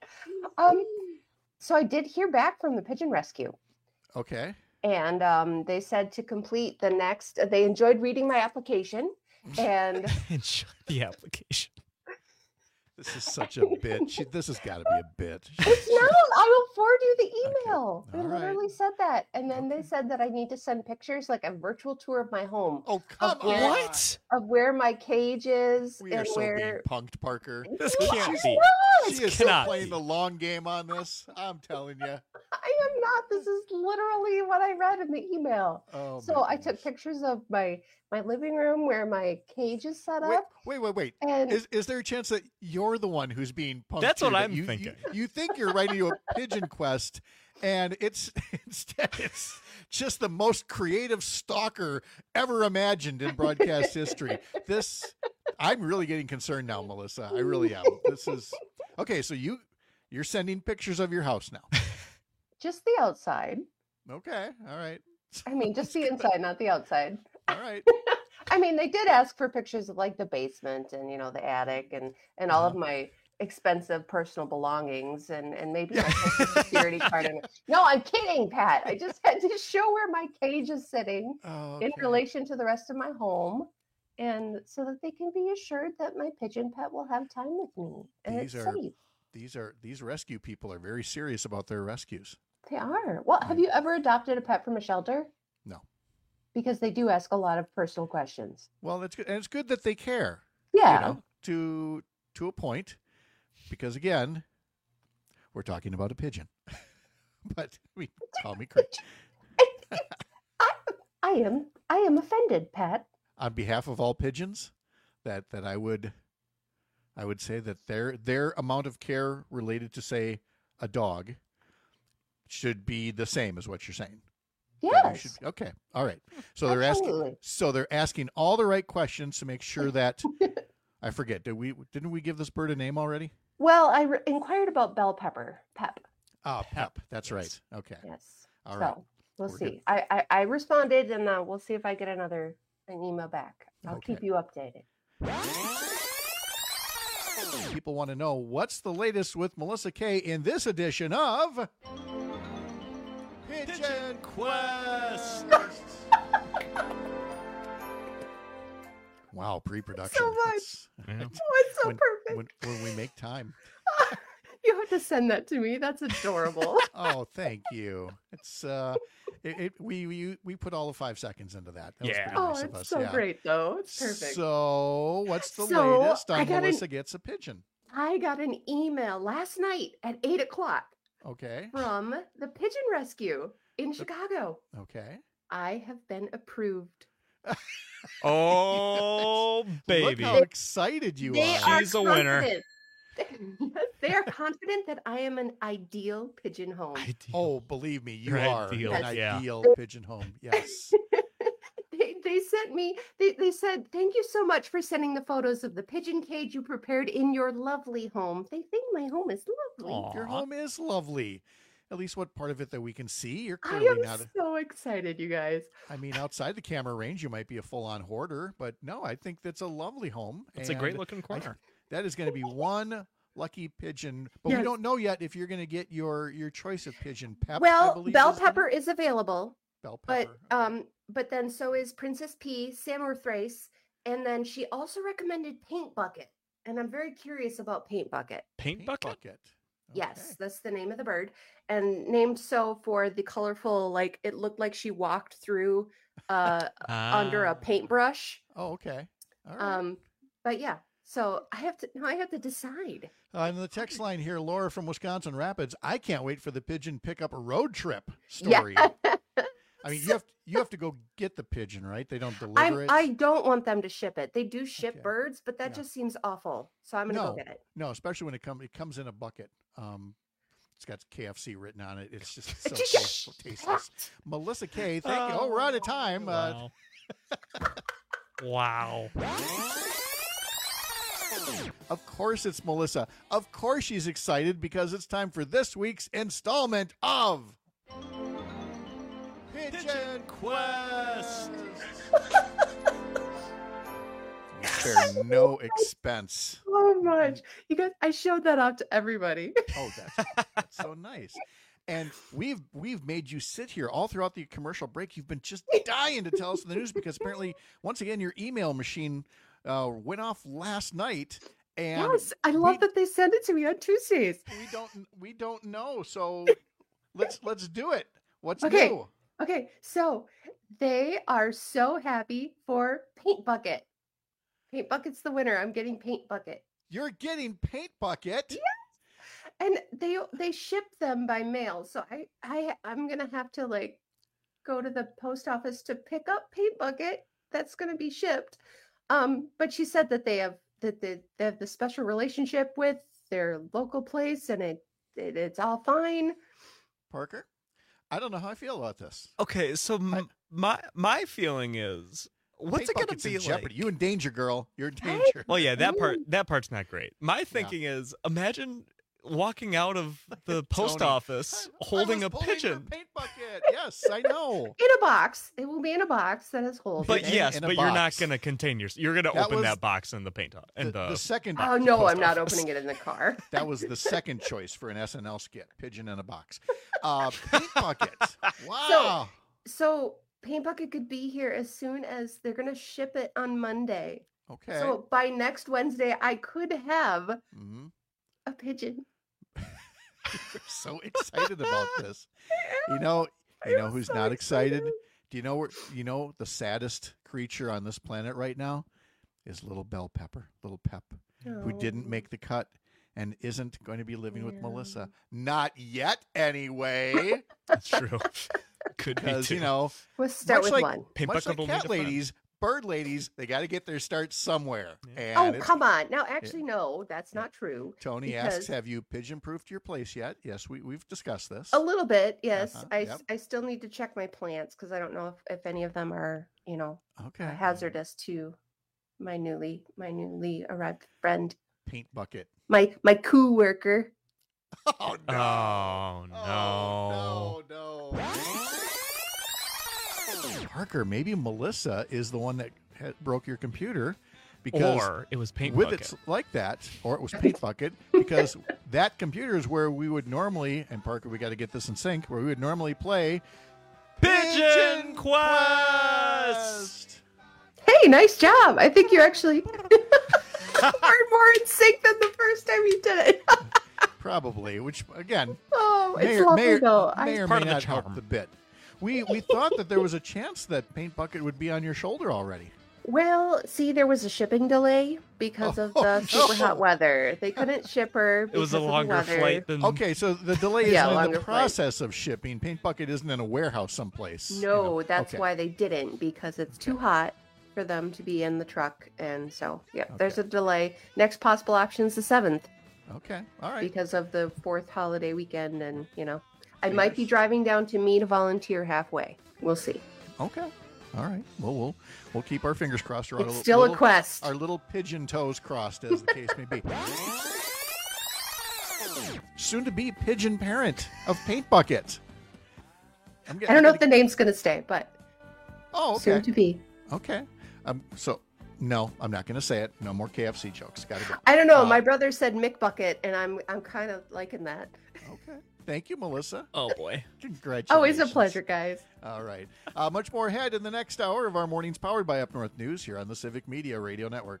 So I did hear back from the Pigeon Rescue. Okay. And they said to complete the next. They enjoyed reading my application, and enjoy the application. This is such a bit. This has got to be a bit. It's not. I will forward you the email. Okay. They literally said that. And then they said that I need to send pictures, like a virtual tour of my home. Oh, come on. What? Of where my cage is. We are and so where... being punked, Parker. This can't be. She is still playing the long game on this. I'm telling you. I am not. This is literally what I read in the email. Oh, so I took pictures of my living room where my cage is set up. Wait. And is there a chance that you're the one who's being punked? That's what here, I'm thinking. You think you're writing to a Pigeon Quest, and instead it's just the most creative stalker ever imagined in broadcast history. I'm really getting concerned now, Melissa. I really am. This is okay. So you're sending pictures of your house now. just the outside. Okay. All right. I mean, just the inside, not the outside. All right. I mean, they did ask for pictures of like the basement and, the attic and all of my expensive personal belongings and maybe like a security card. No, I'm kidding, Pat. I just had to show where my cage is sitting in relation to the rest of my home. And so that they can be assured that my pigeon pet will have time with me and it's safe. These rescue people are very serious about their rescues. They are. Well, have you ever adopted a pet from a shelter? No. Because they do ask a lot of personal questions. Well, that's good. And it's good that they care. Yeah. To a point. Because again, we're talking about a pigeon. But call me crazy. I am offended, Pat. On behalf of all pigeons, that I would say that their amount of care related to, say, a dog should be the same as what you're saying. Yes. Okay. All right. So they're asking all the right questions to make sure that I forget. Didn't we give this bird a name already? Well, I inquired about bell pepper. Pep. Oh, Pep. That's right. Okay. Yes. All right. We'll see. I responded, and we'll see if I get an email back. I'll keep you updated. People want to know what's the latest with Melissa Kay in this edition of Pigeon Quest. Wow, pre-production. So much. It's so perfect. When we make time. You have to send that to me. That's adorable. Oh, thank you. It's we put all of 5 seconds into that. That was pretty nice of us. It's so great though. It's perfect. So what's the latest on Melissa Gets a Pigeon? I got an email last night at 8:00. Okay. From the Pigeon Rescue in Chicago. Okay. I have been approved. Oh, baby. Look how excited you are. She's a winner. They are confident that I am an ideal pigeon home. Oh, believe me, you are an ideal pigeon home. Yes. They sent me, they said, thank you so much for sending the photos of the pigeon cage you prepared in your lovely home. They think my home is lovely. Aww. Your home is lovely. At least what part of it that we can see. You're I clearly am not. So excited, you guys. I mean, outside the camera range, you might be a full-on hoarder, but no, I think that's a lovely home. It's a great-looking corner. That is going to be one lucky pigeon, but we don't know yet if you're going to get your choice of pigeon. Pep, well, bell pepper is available. Bell pepper. But then so is Princess P, Samothrace, and then she also recommended Paint Bucket. And I'm very curious about Paint Bucket. Paint Bucket? Okay. Yes, that's the name of the bird. And named so for the colorful, like it looked like she walked through under a paintbrush. Oh, okay. All right. But yeah, so I have to decide. On the text line here, Laura from Wisconsin Rapids, I can't wait for the pigeon pickup a road trip story. Yeah. I mean, you have to go get the pigeon, right? They don't deliver it. I don't want them to ship it. They do ship birds, but that just seems awful. So I'm gonna go get it. No, especially when it comes in a bucket. It's got KFC written on it. It's just so tasteless. Melissa Kay, thank you. Oh, we're out of time. Wow. Wow. Of course it's Melissa. Of course she's excited because it's time for this week's installment of Pigeon Quest. Spare no expense. So much. You guys, I showed that off to everybody. Oh, that's so nice. And we've made you sit here all throughout the commercial break. You've been just dying to tell us the news because apparently, once again, your email machine went off last night. And yes, I love that they send it to me on Tuesdays. We don't know, so let's do it. What's okay. new? Okay, so they are so happy for Paint Bucket. Paint Bucket's the winner. I'm getting Paint Bucket. You're getting Paint Bucket? Yes. And they ship them by mail. So I'm gonna have to like go to the post office to pick up Paint Bucket. That's gonna be shipped. But she said that they have the special relationship with their local place and it's all fine. Parker, I don't know how I feel about this. Okay, so my feeling is, what's it going to be like? Jeopardy. You in danger, girl. You're in danger. Well, yeah, that part's not great. My thinking is, imagine walking out of the post office holding a pigeon. Paint bucket. Yes, I know. In a box. It will be in a box that is holding. But yes, but you're not going to contain you're going to open that box in the paint in the second. Oh no, I'm not opening it in the car. That was the second choice for an SNL skit: pigeon in a box. Paint bucket. Wow. So Paint Bucket could be here as soon as they're going to ship it on Monday. Okay. So by next Wednesday, I could have a pigeon. You're so excited about this. You know who's not excited? Do you know the saddest creature on this planet right now is little Bell Pepper, little Pep, who didn't make the cut and isn't going to be living with Melissa. Not yet, anyway. That's true. Could be too. We'll start with one. Much like cat ladies, bird ladies, they got to get their start somewhere. Yeah. And come on. Now, actually, no, that's not true. Tony asks, have you pigeon-proofed your place yet? Yes, we've discussed this. A little bit, yes. I still need to check my plants because I don't know if any of them are, hazardous to my newly arrived friend. Paint Bucket. My co-worker. Oh, no. Oh, no. No. Parker, maybe Melissa is the one that broke your computer because or it was Paint with Bucket. it's like that, or it was Paint Bucket because that computer is where we would normally, and Parker, we got to get this in sync, where we would normally play Pigeon Quest. Hey, nice job. I think you actually are more in sync than the first time you did it. Probably, which again, it's lovely though. May or may not help the bit. We thought that there was a chance that Paint Bucket would be on your shoulder already. Well, see, there was a shipping delay because of the super hot weather. They couldn't ship her. It was a longer flight than. Okay, so the delay isn't in the process of shipping. Paint Bucket isn't in a warehouse someplace. No, that's why they didn't, because it's too hot for them to be in the truck. And so, there's a delay. Next possible option is the 7th. Okay, all right. Because of the 4th holiday weekend, and I might be driving down to meet a volunteer halfway. We'll see. Okay. All right. Well, we'll keep our fingers crossed. It's still a quest. Our little pigeon toes crossed, as the case may be. Soon to be pigeon parent of Paint Bucket. I don't know if the name's going to stay, but soon to be. Okay. So, no, I'm not going to say it. No more KFC jokes. Got to go. I don't know. My brother said Mick Bucket, and I'm kind of liking that. Okay. Thank you, Melissa. Oh, boy. Congratulations. Always a pleasure, guys. All right. Much more ahead in the next hour of our mornings powered by Up North News here on the Civic Media Radio Network.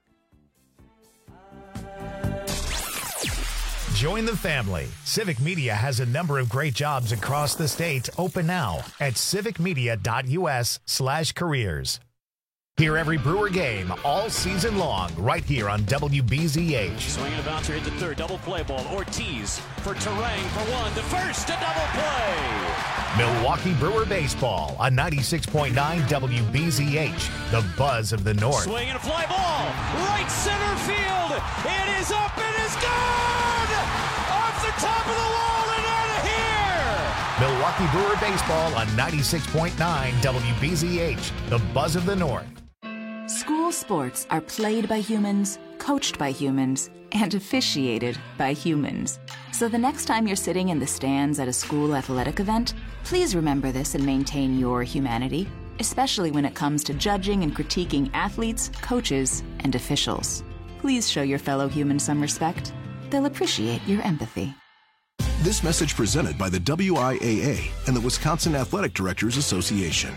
Join the family. Civic Media has a number of great jobs across the state open now at civicmedia.us/careers. Hear every Brewer game all season long right here on WBZH. Swinging a bouncer hit the third. Double play ball. Ortiz for Terang for one. The first, a double play. Milwaukee Brewer baseball on 96.9 WBZH. The buzz of the North. Swinging a fly ball. Right center field. It is up. It is gone. Off the top of the wall and out of here. Milwaukee Brewer baseball on 96.9 WBZH. The buzz of the North. School sports are played by humans, coached by humans, and officiated by humans. So the next time you're sitting in the stands at a school athletic event, please remember this and maintain your humanity, especially when it comes to judging and critiquing athletes, coaches, and officials. Please show your fellow humans some respect. They'll appreciate your empathy. This message presented by the WIAA and the Wisconsin Athletic Directors Association.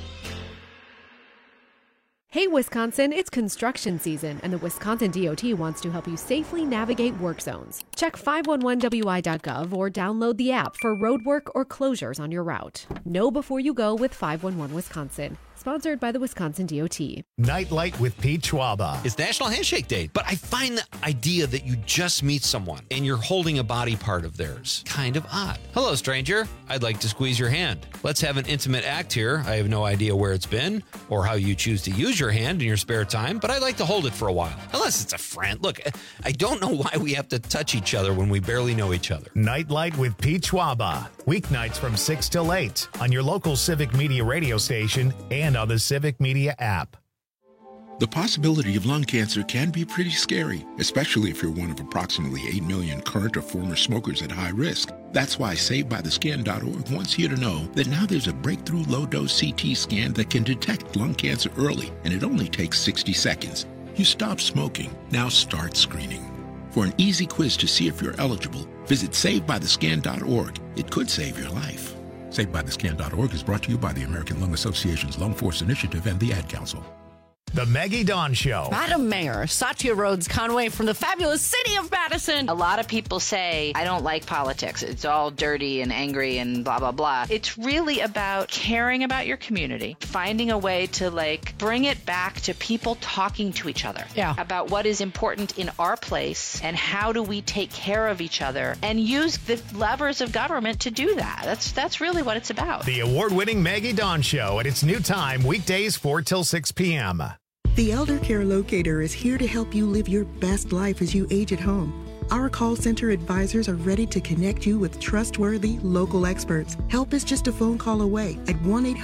Hey Wisconsin, it's construction season, and the Wisconsin DOT wants to help you safely navigate work zones. Check 511wi.gov or download the app for road work or closures on your route. Know before you go with 511 Wisconsin. Sponsored by the Wisconsin DOT. Nightlight with Pete Schwaba. It's National Handshake Day, but I find the idea that you just meet someone and you're holding a body part of theirs kind of odd. Hello, stranger. I'd like to squeeze your hand. Let's have an intimate act here. I have no idea where it's been or how you choose to use your hand in your spare time, but I'd like to hold it for a while. Unless it's a friend. Look, I don't know why we have to touch each other when we barely know each other. Nightlight with Pete Schwaba. Weeknights from 6 till 8 on your local Civic Media radio station and on the Civic Media app. The possibility of lung cancer can be pretty scary, especially if you're one of approximately 8 million current or former smokers at high risk. That's why SaveByTheScan.org wants you to know that now there's a breakthrough low-dose CT scan that can detect lung cancer early, and it only takes 60 seconds. You stop smoking, now start screening. For an easy quiz to see if you're eligible, visit SaveByTheScan.org. It could save your life. SaveByTheScan.org is brought to you by the American Lung Association's Lung Force Initiative and the Ad Council. The Maggie Dawn Show. Madam Mayor, Satya Rhodes Conway from the fabulous city of Madison. A lot of people say, I don't like politics. It's all dirty and angry and blah, blah, blah. It's really about caring about your community, finding a way to bring it back to people talking to each other about what is important in our place and how do we take care of each other and use the levers of government to do that. That's really what it's about. The award-winning Maggie Dawn Show at its new time, weekdays 4 till 6 p.m. The Elder Care Locator is here to help you live your best life as you age at home. Our call center advisors are ready to connect you with trustworthy local experts. Help is just a phone call away at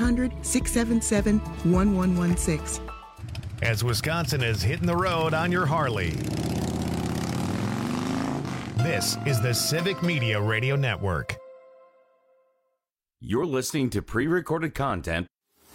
1-800-677-1116. As Wisconsin is hitting the road on your Harley, this is the Civic Media Radio Network. You're listening to pre-recorded content.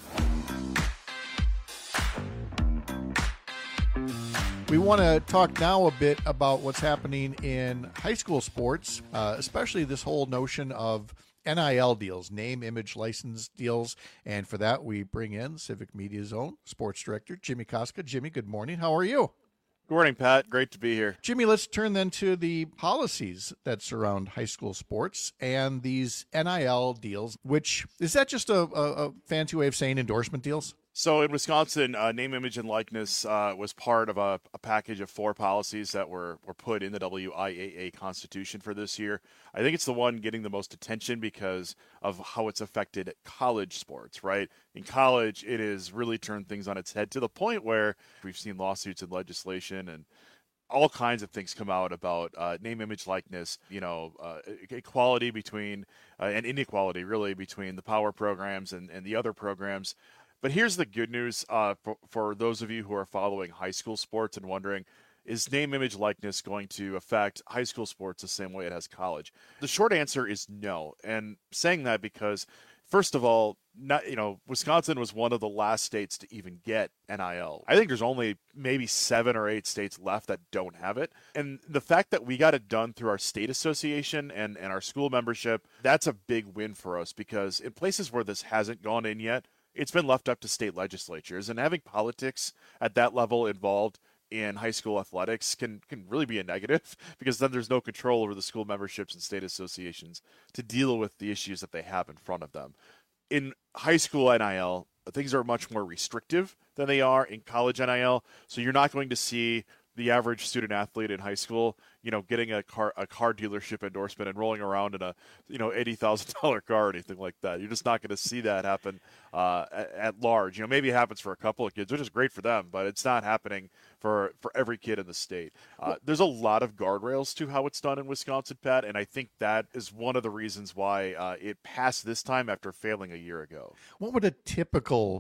We want to talk now a bit about what's happening in high school sports, especially this whole notion of NIL deals, name, image, license deals. And for that, we bring in Civic Media's own sports director, Jimmy Koska. Jimmy, good morning. How are you? Good morning, Pat. Great to be here. Jimmy, let's turn then to the policies that surround high school sports and these NIL deals, which is that just a fancy way of saying endorsement deals? So in Wisconsin, name, image, and likeness was part of a package of 4 policies that were put in the WIAA Constitution for this year. I think it's the one getting the most attention because of how it's affected college sports, right? In college, it has really turned things on its head to the point where we've seen lawsuits and legislation and all kinds of things come out about name, image, likeness, equality between and inequality really between the power programs and the other programs. But here's the good news for those of you who are following high school sports and wondering, is name, image, likeness going to affect high school sports the same way it has college? The short answer is no. And saying that because, first of all, Wisconsin was one of the last states to even get NIL. I think there's only maybe 7 or 8 states left that don't have it. And the fact that we got it done through our state association and our school membership, that's a big win for us because in places where this hasn't gone in yet, it's been left up to state legislatures, and having politics at that level involved in high school athletics can really be a negative because then there's no control over the school memberships and state associations to deal with the issues that they have in front of them. In high school NIL, things are much more restrictive than they are in college NIL, so you're not going to see the average student athlete in high school, getting a car dealership endorsement and rolling around in a, $80,000 car or anything like that. You're just not going to see that happen at large. Maybe it happens for a couple of kids, which is great for them, but it's not happening for every kid in the state. There's a lot of guardrails to how it's done in Wisconsin, Pat, and I think that is one of the reasons why it passed this time after failing a year ago. What would a typical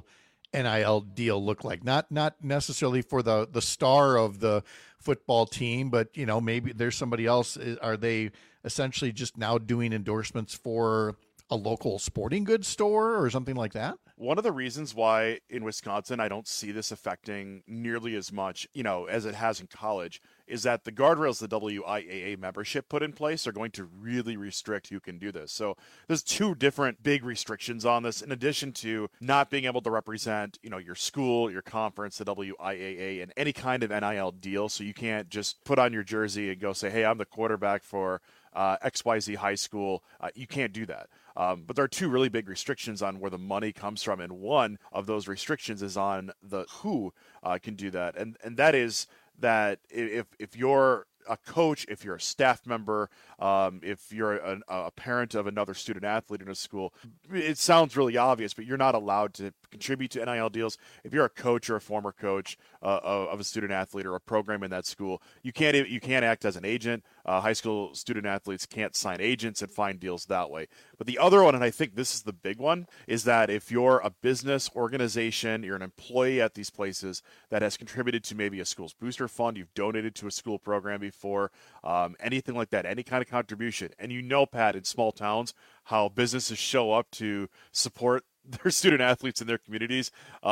NIL deal look like? Not necessarily for the star of the football team, but maybe there's somebody else. Are they essentially just now doing endorsements for a local sporting goods store or something like that? One of the reasons why in Wisconsin I don't see this affecting nearly as much, as it has in college, is that the guardrails the WIAA membership put in place are going to really restrict who can do this. So there's two different big restrictions on this, in addition to not being able to represent, your school, your conference, the WIAA, in any kind of NIL deal. So you can't just put on your jersey and go say, hey, I'm the quarterback for XYZ high school. You can't do that. But there are two really big restrictions on where the money comes from, and one of those restrictions is on the who can do that, and that is that if you're a coach, if you're a staff member, if you're a parent of another student athlete in a school, it sounds really obvious, but you're not allowed to contribute to NIL deals. If you're a coach or a former coach of a student athlete or a program in that school, you can't act as an agent. High school student athletes can't sign agents and find deals that way. But the other one, and I think this is the big one, is that if you're a business organization, you're an employee at these places that has contributed to maybe a school's booster fund, you've donated to a school program before, anything like that, any kind of contribution. And Pat, in small towns, how businesses show up to support their student athletes in their communities,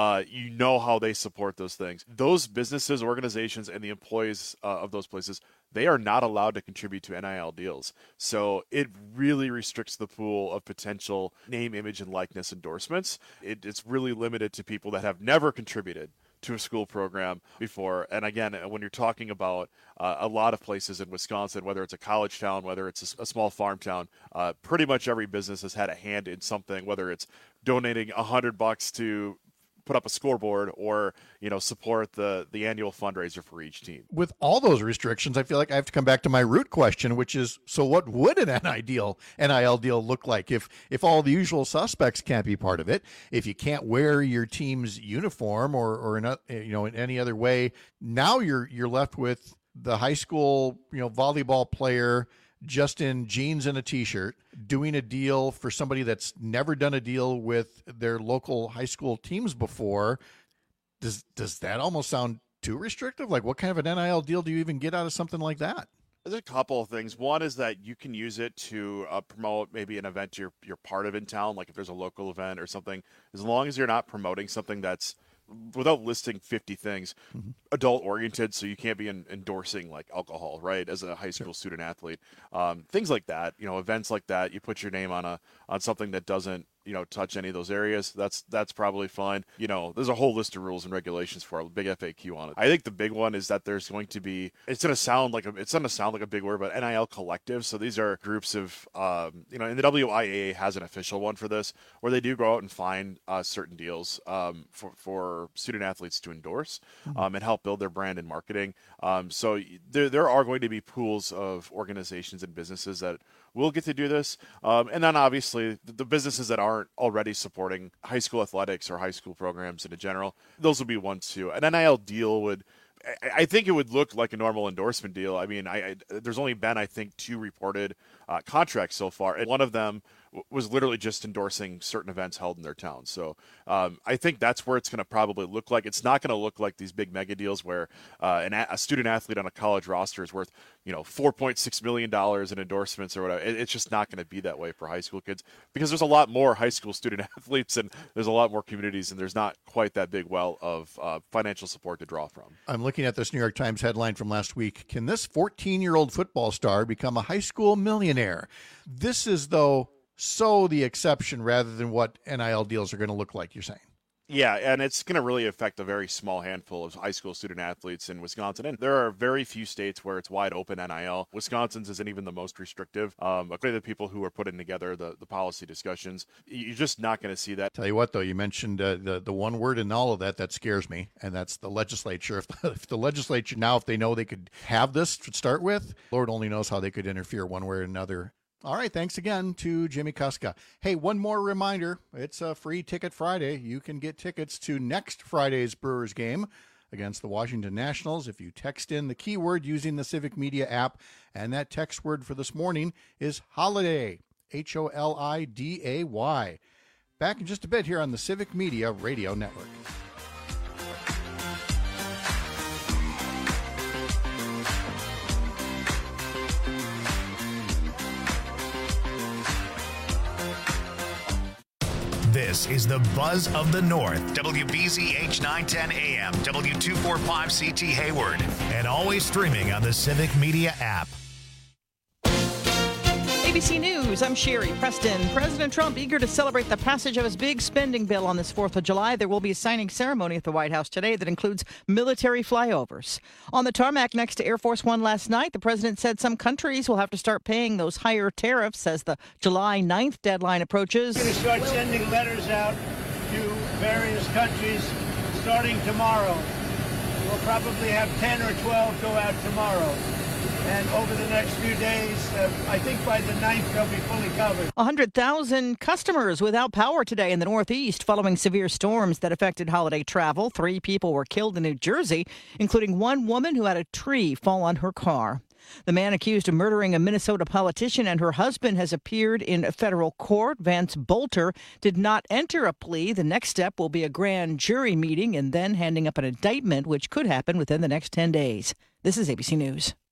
how they support those things. Those businesses, organizations, and the employees of those places, they are not allowed to contribute to NIL deals. So it really restricts the pool of potential name, image, and likeness endorsements. It's really limited to people that have never contributed to a school program before. And again, when you're talking about a lot of places in Wisconsin, whether it's a college town, whether it's a small farm town, pretty much every business has had a hand in something, whether it's donating $100 to put up a scoreboard or support the annual fundraiser for each team. With all those restrictions, I feel like I have to come back to my root question, which is, so what would an NIL deal look like if all the usual suspects can't be part of it? If you can't wear your team's uniform or in any other way, now you're left with the high school volleyball player just in jeans and a t-shirt doing a deal for somebody that's never done a deal with their local high school teams before. Does that almost sound too restrictive? Like, what kind of an NIL deal do you even get out of something like that? There's a couple of things. One is that you can use it to promote maybe an event you're part of in town, like if there's a local event or something, as long as you're not promoting something that's, without listing 50 things, adult oriented, so you can't be endorsing like alcohol, right, as a high school student athlete. Things like that, events like that, you put your name on something that doesn't touch any of those areas. That's probably fine. There's a whole list of rules and regulations for a big FAQ on it. I think the big one is that there's going to be, it's going to sound like a big word, but NIL collectives. So these are groups of, and the WIAA has an official one for this, where they do go out and find certain deals for student athletes to endorse and help build their brand and marketing. So there are going to be pools of organizations and businesses that will get to do this. And then obviously the businesses that aren't already supporting high school athletics or high school programs in general, those will be ones too. An NIL deal I think it would look like a normal endorsement deal. I mean, there's only been, I think, 2 reported contracts so far, and one of them was literally just endorsing certain events held in their town. So I think that's where it's going to probably look like. It's not going to look like these big mega deals where a student athlete on a college roster is worth $4.6 million in endorsements or whatever. It's just not going to be that way for high school kids, because there's a lot more high school student athletes and there's a lot more communities, and there's not quite that big well of financial support to draw from. I'm looking at this New York Times headline from last week. Can this 14-year-old football star become a high school millionaire? This is, though, so the exception rather than what NIL deals are going to look like, you're saying. Yeah, and it's going to really affect a very small handful of high school student athletes in Wisconsin. And there are very few states where it's wide open NIL. Wisconsin's isn't even the most restrictive. According to the people who are putting together the policy discussions, you're just not going to see that. Tell you what, though, you mentioned the one word in all of that scares me, and that's the legislature. If the legislature now, if they know they could have this to start with, Lord only knows how they could interfere one way or another. All right, thanks again to Jimmy Kuska. Hey, one more reminder. It's a free ticket Friday. You can get tickets to next Friday's Brewers game against the Washington Nationals if you text in the keyword using the Civic Media app, and that text word for this morning is holiday, HOLIDAY. Back in just a bit here on the Civic Media Radio Network. This is the Buzz of the North. WBZH 910 AM, W245CT Hayward, and always streaming on the Civic Media app. ABC News, I'm Sherry Preston. President Trump eager to celebrate the passage of his big spending bill on this 4th of July. There will be a signing ceremony at the White House today that includes military flyovers. On the tarmac next to Air Force One last night, the president said some countries will have to start paying those higher tariffs as the July 9th deadline approaches. We're going to start sending letters out to various countries starting tomorrow. We'll probably have 10 or 12 go out tomorrow. And over the next few days, I think by the 9th, they'll be fully covered. 100,000 customers without power today in the Northeast following severe storms that affected holiday travel. 3 people were killed in New Jersey, including one woman who had a tree fall on her car. The man accused of murdering a Minnesota politician and her husband has appeared in a federal court. Vance Bolter did not enter a plea. The next step will be a grand jury meeting and then handing up an indictment, which could happen within the next 10 days. This is ABC News.